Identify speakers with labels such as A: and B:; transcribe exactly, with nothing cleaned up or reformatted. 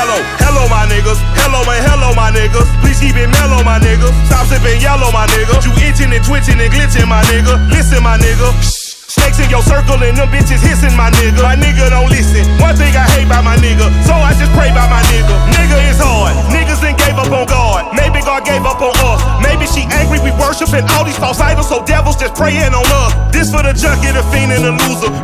A: Hello, hello my niggas. Hello and hello my niggas. Please keep it mellow my nigga. Stop sipping yellow my nigga. You itching and twitching and glitching my nigga. Listen my nigga. Snakes in your circle and them bitches hissing my nigga. My nigga don't listen. One thing I hate by my nigga, so I just pray by my nigga. Nigga is hard. Niggas done gave up on God. Maybe God gave up on us. Maybe she angry we worshiping all these false idols, so devils just praying on us. This for the junkie, the fiend, and the loser.